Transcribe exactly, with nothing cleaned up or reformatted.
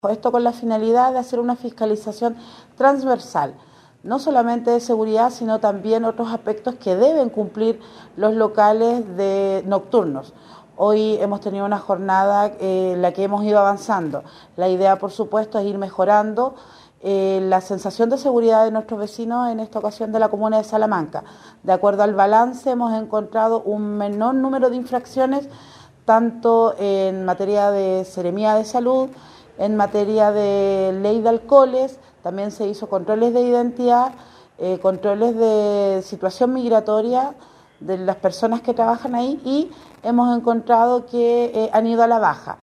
Esto con la finalidad de hacer una fiscalización transversal, no solamente de seguridad, sino también otros aspectos que deben cumplir los locales de nocturnos. Hoy hemos tenido una jornada eh, en la que hemos ido avanzando. La idea, por supuesto, es ir mejorando eh, la sensación de seguridad de nuestros vecinos, en esta ocasión de la comuna de Salamanca. De acuerdo al balance, hemos encontrado un menor número de infracciones, tanto en materia de Seremía de Salud, en materia de ley de alcoholes. También se hizo controles de identidad, eh, controles de situación migratoria de las personas que trabajan ahí, y hemos encontrado que eh, han ido a la baja.